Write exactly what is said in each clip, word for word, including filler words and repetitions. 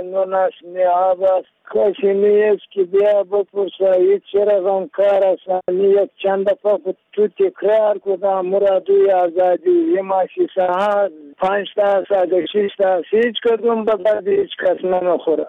نونش نیاب است کاشی نیست که بیا بپرسه هیچ چرا هم کار است یک چند دفعه تو تکرار کدام مرادوی آزادی یه ماشی ساعت پنج تا ساعت شیش تا هیچ کدوم به بعد هیچ کس نمیخوره.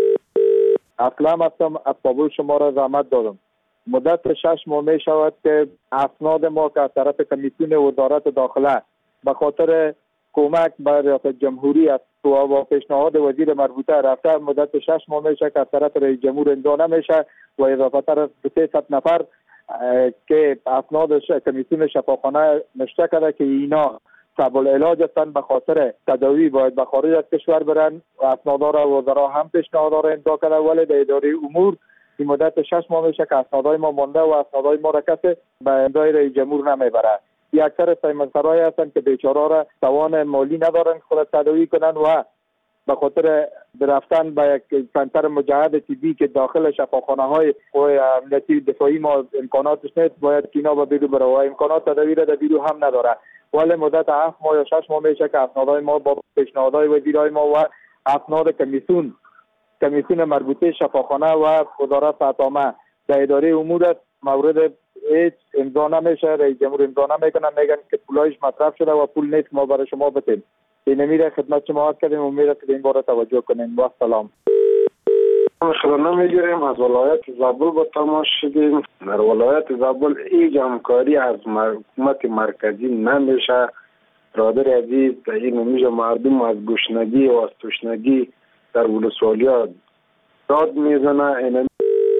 اصلا هستم از قبول شما را زحمت دادم. مدت شش ماه می شود که اسناد ما که از طرف کمیسیون وزارت داخله به خاطر کمک به ریاست جمهوری است و پیشنهاد وزیر مربوطه رفته، مدت شش ماه میشه که از طرف رئیس جمهور امضا نمیشه و اضافه تر از سیصد نفر که اسناد کمیسیون شفاخانه نشته کرده که اینا صعب العلاج هستند به خاطر تداوی باید به خارج از کشور برن و اسنادا را وزرا هم پیشنهاد را امضا کرده، ولی در اداره امور این مدت شش ماه میشه که اسنادای ما مونده و اسنادای ما را کسی به امضای رئیس جمهور نمیبره. یک اکثر سیمنسرای هستند که بیچاره را توان مالی ندارن خود تداوی کنن و به خاطر رفتن به یک سنتر مجهز طبی که داخل شفاخانه های امنیتی دفاعی ما امکاناتش نیست، باید کینا به بیرو بره و امکانات تداوی را در بیرو هم نداره. ولی مدت هفت ماه یا شش ماه میشه که اسنادای ما با پیشنهادهای وزیرای ما و اسناد کمیسیون کمیسیون مربوطه شفاخانه و وزارت عامه در اداره امور مورد هیچ امضا نمیشه، رئیس جمهور امضا نمیکنه، میگن که پولایش مصرف شده و پول نیست ما برای شما بدیم. این میره خدمت شما عرض کردیم، امید که این بار توجه کنین. با سلام. خبرنامه میگیریم از ولایت زابل با تماس شدیم. در ولایت زابل هیچ همکاری از حکومت مرکزی نمیشه. برادر عزیز این میشه مردم از گشنگی و از تشنگی در ولسوالی‌ها داد میزنه.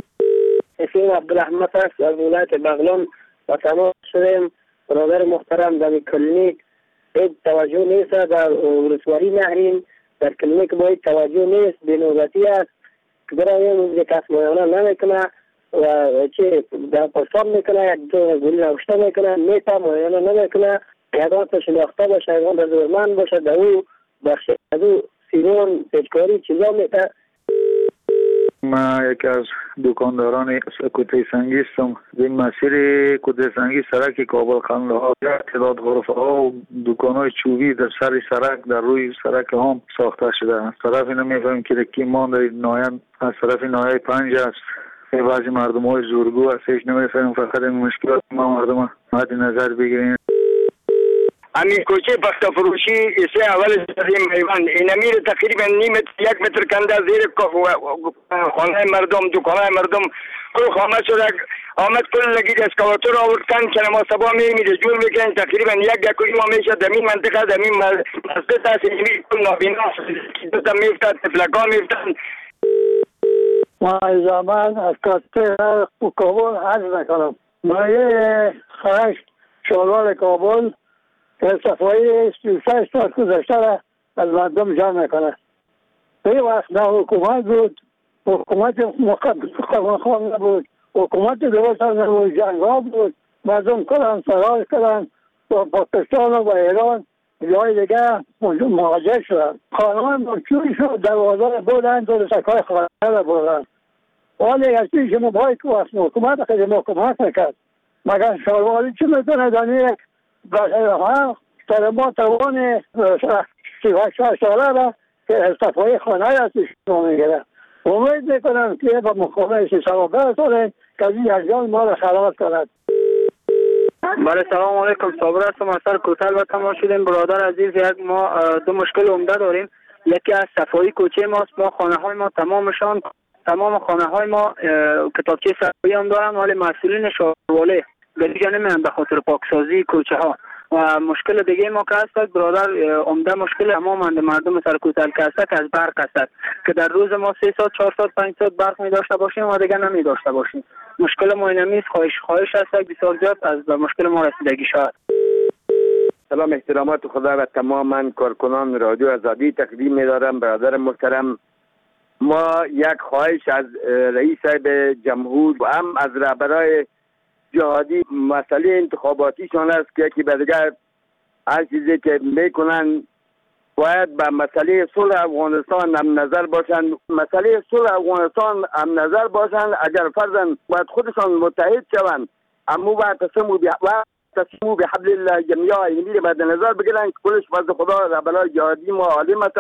اسم عبدالرحمت است از ولایت بغلان و تماس شدیم. برادر محترم در کلینیک هیچ توجه نیست، در ولسوالی نهرین در کلینیک با هیچ توجه نیست، بینوبتی است که برایم کس معاینه نمیکنه و چه در پرسان میکنه، یک دو گولی نوشته میکنه، میتا معاینه نمیکنه، یکان شناخته باشه، یکان در دورمند باشه، در او بخش از او سیرون پیچکاری چیزا میته. ما یکی از دکانداران کوته سنگی هستم. این مسیر کوته سنگی سرک کابل قندهار تعداد غرفه ها و دکان های چوبی در سر سرک در روی سرک هم ساخته شده. از طرف اینا میفهمیم که کی مانده نایان از طرف نایه پنج است. بعضی مردم های زورگو است، هیچ نمیفهمیم. فقط این مشکلات ما مردم مد نظر بگیریم. همین کوچه پخته فروشی ایسه اول سریم میوان این امیر تقریبا نیم یک متر کنده زیر خانه مردم دکانه مردم کل خامه شده آمد کل لگید اسکواتور آوردن که ما سبا میمیده جور میکنن تقریبا یک دکوی ما میشه دمین منطقه دمین مسجد هست اینمی کل نابینا دوتا میفتن تفلکا میفتن. ما زمان از کاسته کابل عرض نکنم. ما یه خواهش شلوار کابل صفایی سی سال گذشته را از مردم جمع میکنه. این وقت نه حکومت بود، حکومت مقام نبود، حکومت درست نبود، جنگ ها بود، مردم کلان فرار کردن با پاکستان و با ایران جای دیگه مهاجر شدن. خانمان با چوی شد دوازده بودن دو سکای خانه بودن. ولی از چیزی که مبایی که وقت حکومت خیلی محکومت نکرد. مگر شالوالی چی میتونه دانی یک ها در ما توان سی و هشت ساله را که صفای خانه ازش میگیره. امید میکنم که با مقامه سی سال برسونه که این یجان ما را خراب کند. بله سلام علیکم، صابر هستم از سر کوتل و تماس شدیم. برادر عزیز یک ما دو مشکل عمده داریم. یکی از صفایی کوچه ماست. ما خانه های ما تمامشان تمام خانه های ما کتابچه صفایی هم دارن ولی مسئولین شهرواله دیگه نمیان به خاطر پاکسازی کوچه ها. و مشکل دیگه ما که هست برادر عمده مشکل تمام مردم سر کوتل که هست که از برق هست که در روز ما سه ساعت چهار ساعت پنج ساعت برق می داشته باشیم و دیگه نمی داشته باشیم. مشکل ما اینمی است. خواهش خواهش هست بسیار زیاد از مشکل ما رسیدگی شود. سلام احترامات خدا و تماما کارکنان رادیو آزادی تقدیم می دارم. برادر محترم، ما یک خواهش از رئیس جمهور و هم از رهبرای جهادی مسئله انتخاباتیشان است که یکی به دیگر هر چیزی که میکنن باید به مسئله صلح افغانستان هم نظر باشند. مسئله صلح افغانستان هم نظر باشند. اگر فرضاً باید خودشان متحد شوند اما باید تصمیم تصمیم به حبل الله جمعیه اینی باید نظر بگیرن که کلش فضل خدا رهبرای جهادی ما عالم هستند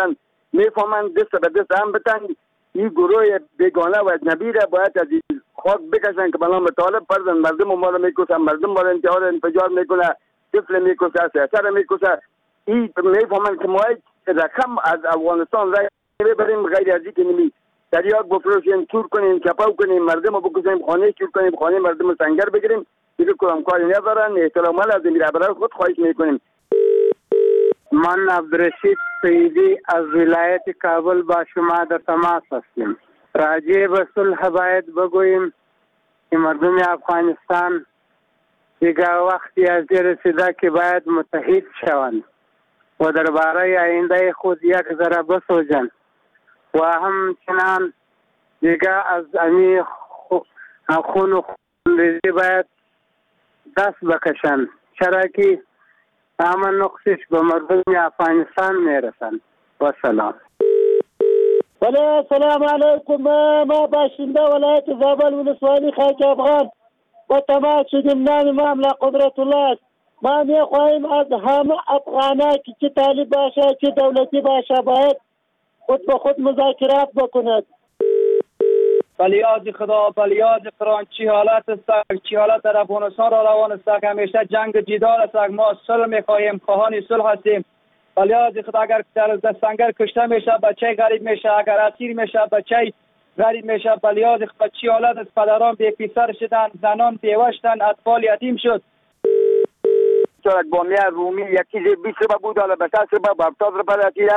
میفهمند دست به دست هم بتن. این گروه بیگانه و اجنبی را باید از خاک بکشن که بنام طالب فرزند مردم ما را میکشن، مردم ما را انتحار انفجار میکنه، طفل میکشه، سیاسر میکشه. این میفهمند که ما رقم از افغانستان را ببریم غیر از اینکه نمی تریاک بفروشیم، چور کنیم، چپاو کنیم، مردم رو بکشیم، خانه چور کنیم، خانه مردم رو سنگر بگیریم. دیگه کدام کاری ندارن. احترام از رهبران خود خواهش میکنیم. من عبدالرشید سیدی از ولایت کابل با شما در تماس هستیم. راجع به صلح باید بگوییم که مردم افغانستان دیگه وقتی از این رسیده که باید متحد شوند و درباره آینده خود یک ذره بسوزند و همچنان دیگه از امی خون و خونریزی باید دست بکشند، چرا که همه نقصش به مردم افغانستان میرسند. و سلام. بله سلام علیکم. ما باشنده ولایت زابل ولسوالی خاک افغان و تماس شدیم. نام ما املا قدرت الله است. ما میخواهیم از همه افغانها که چه طالب باشه چه دولتی باشه باید خود به خود مذاکرات بکند. بلیاد خدا بلیاد قرآن چی حالت است، چی حالت در افغانستان را روان است که همیشه جنگ جدال است. ما صلح میخواهیم، خواهان صلح هستیم. بلیاد خدا اگر در سنگر کشته میشه بچه غریب میشه، اگر اسیر میشه بچه غریب میشه. بلیاد خدا چی حالت است، پدران بی پسر شدن، زنان بیوه شدن، اطفال یتیم شد. چرا بامیه رومی یکی زیر بیست روپه بود، حالا به شصت روپه به هفتاد روپه رسیده.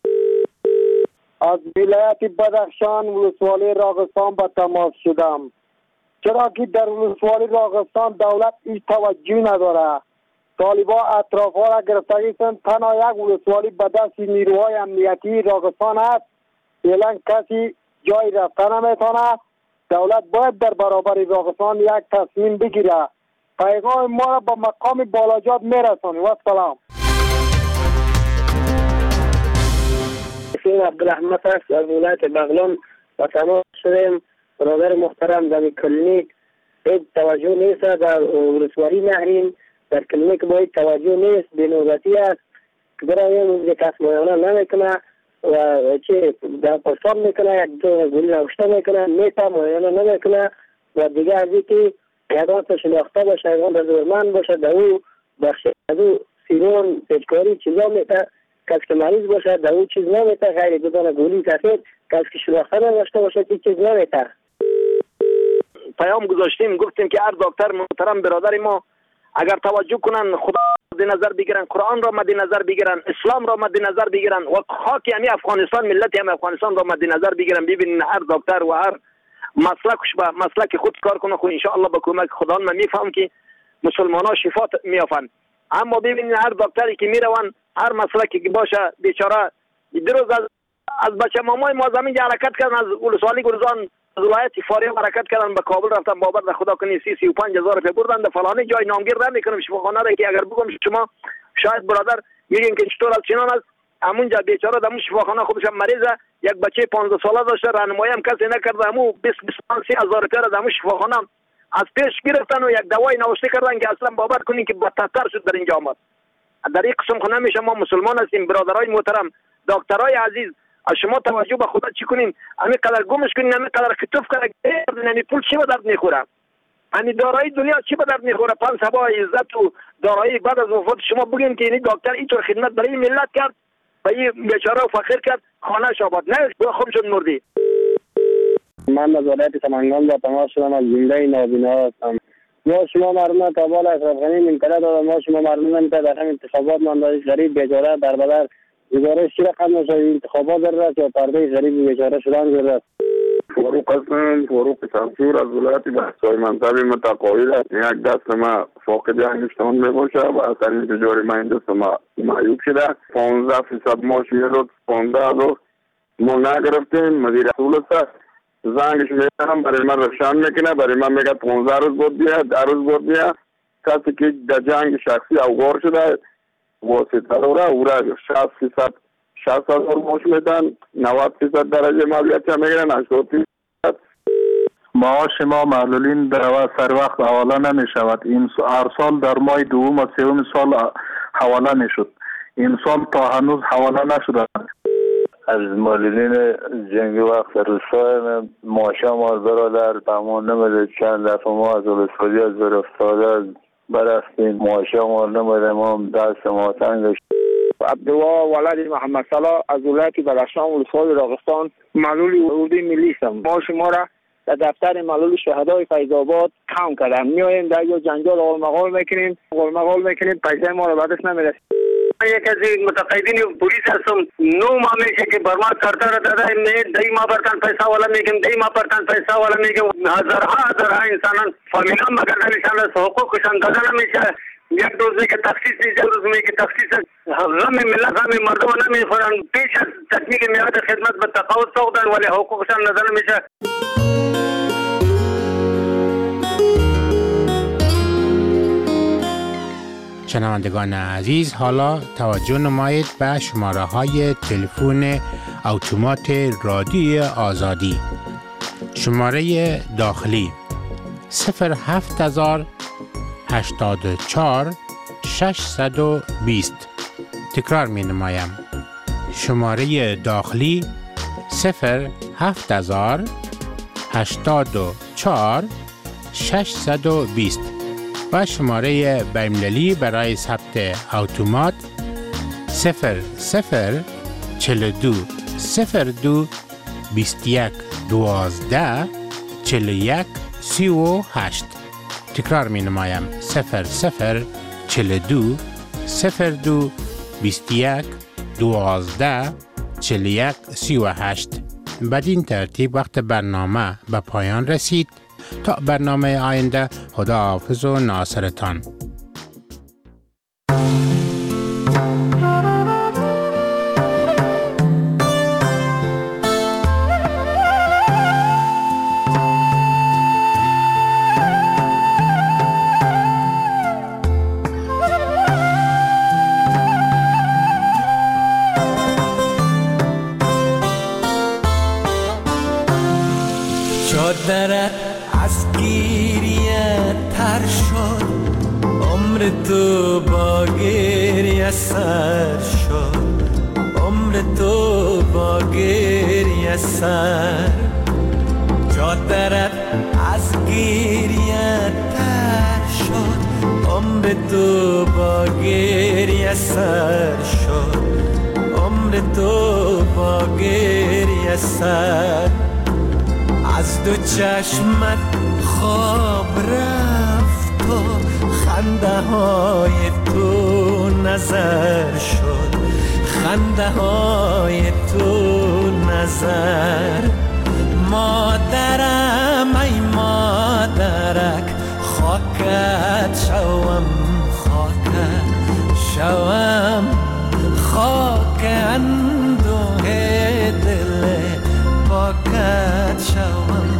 از ولایت بدخشان ولسوالی راغستان به تماس شدم. چرا که در ولسوالی راغستان دولت هیچ توجهی نداره. طالبا اطرافها را گرفتگی کردند. تنها یک ولسوالی به دست نیروهای امنیتی راغستان است. فعلا کسی جای رفتن نمیتونه. دولت باید در برابر راغستان یک تصمیم بگیره. پیغام ما را به مقام بالاجات میرسانیم. و سلام. اسم عبدالرحمت است از ولایت بغلان و تماس شدیم. برادر محترم در کلینیک هیچ توجه نیست. در ولسوالی نهرین در کلینیک باید توجه نیست، بینوبتی است که برای کس معاینه نمیکنه و چه در پاسان میکنه، یک دو گولی نوشته میکنه، میتا معاینه نمیکنه و دیگه از اینکه یکان شناخته باشه، یکان رزورمند باشه، در او بخش از او سیرون پیچکاری چیزا میتا، کسی که مریض باشه در او چیز نمیتا، غیر بدون گولی سفید، کسی که شناخته نداشته باشه که چیز نمیتا. پیام گذاشتیم گفتیم که هر دکتر محترم برادر ما اگر توجه کنن خدا مد نظر بگیرن، قرآن را مد نظر بگیرن، اسلام را مد نظر بگیرن و خاک یعنی افغانستان، ملت یعنی افغانستان را مد نظر بگیرن، ببینین هر دکتر و هر مسلکش به مسلک خود کار کنه، خود ان شاء الله با کمک خدا من میفهم که مسلمانان شفا میافن. اما ببینین هر دکتری که میروان هر مسلکی که باشه بیچاره دیروز از از بچه مامای ما زمین حرکت کردن، از ولسوالی گلزان از ولایت فاریاب حرکت کردن به کابل رفتن، بابت خدا کنی سی سی و پنج هزار روپیه بردن. در فلانی جای نامگیر نمیکنم شفاخانه را که اگر بگم شما شاید برادر میگین که چطور از چنان است. همونجا بیچاره در شفاخانه خودش مریضه، یک بچه پانزده ساله داشته، راهنمایی هم کسی نکرده، همو بیست بیست و پنج هزار روپیه را در شفاخانه از پیش گرفتن و یک دوای نوشته کردن که اصلا باور کنین که بدتر شد در اینجا آمد. در این قسم خونه میشه ما مسلمان هستیم. برادرای محترم، دکترای عزیز، از شما توجه به خدا چی کنین، همین قدر گمش کنین، همین قدر کتف کنین، همین پول چی به درد میخوره، همین دارایی دنیا چی به درد میخوره. پنج سبا عزت و دارایی بعد از وفات شما بگین که این دکتر اینطور خدمت برای ملت کرد و این بیچاره و فقیر کرد، خانه شاباد نه خوب شد مردی. من از ولایت سمنگان با تماس شدم، از جمله نابینا هستم. ما شما مردم کابل اشرف غنی منطقه دادم، ما شما مردم در همین انتخابات مانداری غریب بیچاره در بدر گزارش چی رقم نشد انتخابات ضرورت یا پرده غریب بیچاره شدن ضرورت. فاروق هستم، فاروق شمشیر از ولایت بخشای منصب متقاعد است. یک دست ما فاقد انگشتان میباشه و اثر این تجاری ما این دست ما معیوب شده. پانزده فیصد ماش یه روز پانزده روز ما نگرفتیم. مدیر رسول است زنگش میزنم برای من روشن میکنه، برای من میگه پانزده روز بود بیا، ده روز بود بیا. کسی که در جنگ شخصی اوگار شده واسطه رو او را شصت فیصد شصت هزار ماش میدن، نود فیصد درجه مالیات هم میگیرن، هشتاد فیصد. معاش ما معلولین در عوض سر وقت حواله نمی شود. این هر سال در ماه دوم و سوم سال حواله می شد. این سال تا هنوز حواله نشده. از مالدین جنگی وقت روستای ماشامال برادر تمام نمیده. چند دفعه ما از ولسوالی از بر افتاده برفتیم ماشامال نمیده، ما هم دست ما تنگش. عبدالله ولد محمد صلاح از ولایت بدخشان ولسوالی راغستان معلول اردوی ملی هستم. ما شما را در دفتر معلول شهدای فیض آباد کم کردم. میایم در یا جنجال آل مغال میکنیم آل مغال میکنیم پیسه ما را بعدش نمیرسیم. یک از متقاعدین پلیس هستم. نو ماه میشه که بر ما سردار داده می دهی ما برتن پیسه والا میگم دهی ما برتن پیسه والا میگم هزارها هزارها انسانان فامیلا مگر نمیشن حقوقشان داده نمیشه. یک روز میگه تخصیص نیست، یک روز میگه تخصیص. غم ملت غم مردم نمیخورن. پیش از تکمیل میعاد خدمت به تقاعد سوقدن ولی حقوقشان داده نمیشه. شنوندگان عزیز، حالا توجه نمایید به شماره های تلفن اتومات رادیوی آزادی. شماره داخلی صفر هفت هزار هشتاد و چهار ششصد و بیست. تکرار می نمایم. شماره داخلی صفر هفت هزار هشتاد و چهار ششصد و بیست و شماره بین‌المللی برای ثبت اتومات صفر صفر چهل و دو صفر دو بیست و یک دوازده چهل و یک سی و هشت. تکرار می نمایم. صفر صفر چهل و دو صفر دو بیست و یک دوازده چهل و یک سی و هشت. بدین ترتیب وقت برنامه به پایان رسید. تا برنامه آینده، خداحافظ و ناصرتان. چادرت از گریه تر شد، عمر تو با گریه سر شد، عمر تو با گریه سر. چادرت از گریه تر شد، عمر تو با گریه سر شد، عمر تو با گریه سر. از دو چشمت خواب رفت و خنده های تو نظر شد، خنده های تو نظر. مادرم ای مادرک خاکت شوم، خاکت شوم، خاک اندوه دل پاکت شوم.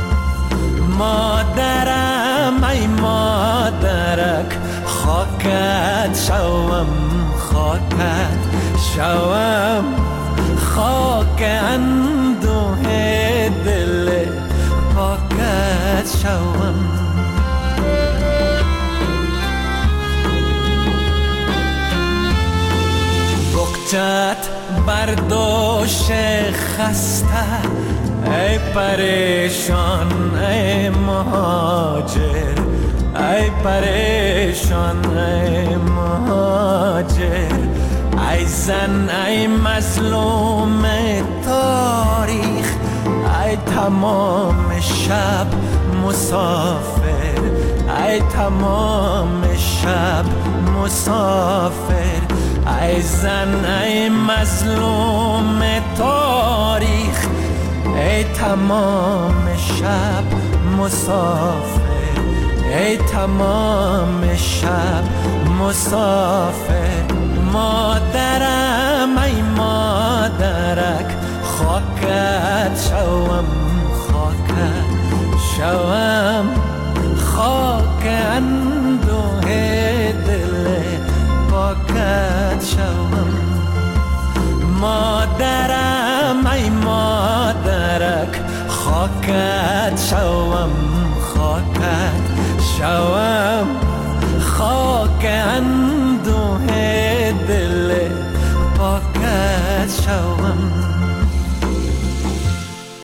مادرم ای مادرک خاکت شوم، خاکت شوم، خاک اندوه دل پاکت شوم. بغضت برداشت خسته ای پریشان ای مهاجر، ای پریشان ای مهاجر. ای زن ای مظلوم تاریخ، ای تمام شب مسافر، ای تمام شب مسافر. ای زن ای مظلوم تاریخ، ای تمام شب مسافر، ای تمام شب مسافر. مادرم ای مادرک خاکت شوم، خاکت شوم، خاک اندوه دل پاکت شوم. مادرم ای مادرک خاکت شوم، خاکت شوم، خاک اندوه دل پاکت شوم.